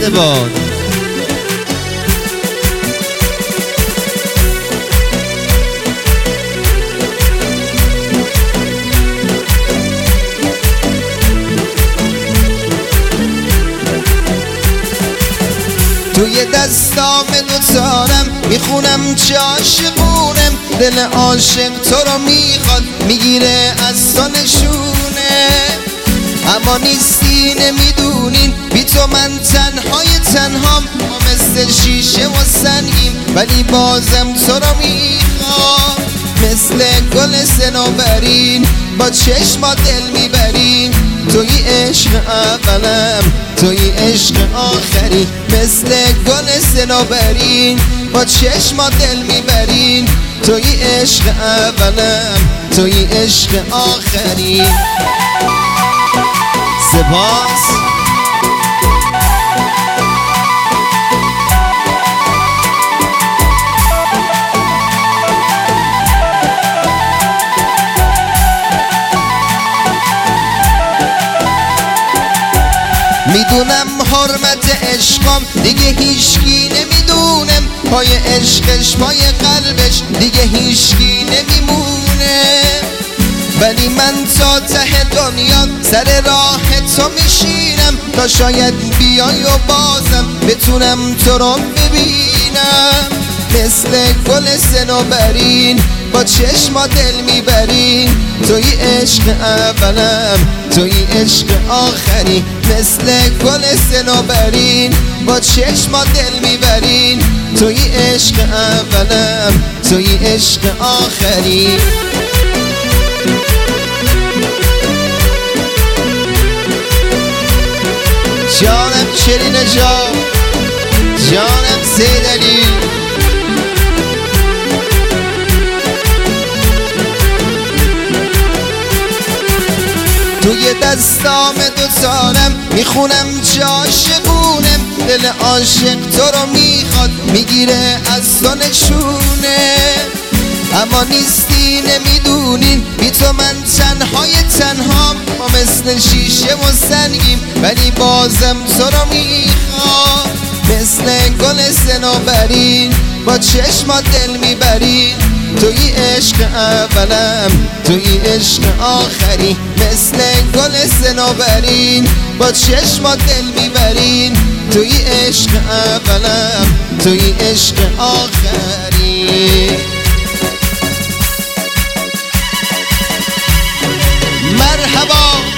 زنده باد. توی دستام دوتارم میخونم چه عاشقونم، دل عاشق تو رو میخواد میگیره از تو نشونه. اما نیستی نمیدونین بی تو من تنهای تنهام، ما مثل شیشه و سنگیم ولی بازم تو رو میخوام. مثل گل صنوبرین با چشما دل میبریم، توی عشق اولم توی عشق آخری. مثل گل صنوبرین با چشما دل میبرین، توی عشق اولم توی عشق آخری. سپاس. میدونم حرمت عشقم دیگه هیچکی نمیدونم، پای عشقش پای قلبش دیگه هیچکی نمیمونه. ولی من تا ته دنیا سر راه تو میشینم، تا شاید بیای و بازم بتونم تو رو ببینم. مثل گل صنوبرین با چشما دل میبرین، توی عشق اولم توی عشق آخری. مثل گل صنوبرین با چشما دل میبرین، توی عشق اولم توی عشق آخری. جانم شیرین جان، جانم سیدعلی. توی دستام دوتارم میخونم چه عاشقونم، دل عاشق تو رو میخواد میگیره از تو نشونه. اما نیستی نمیدونین بی تو من تنهای تنهام، ما مثل شیشه و سنگیم ولی بازم تو رو میخوام. مثل گل صنوبرین با چشما دل میبرین، توی عشق اولم توی عشق آخری. مثل گل صنوبرین با چشما دل میبرین، توی عشق اولم توی عشق آخری. مرحبا.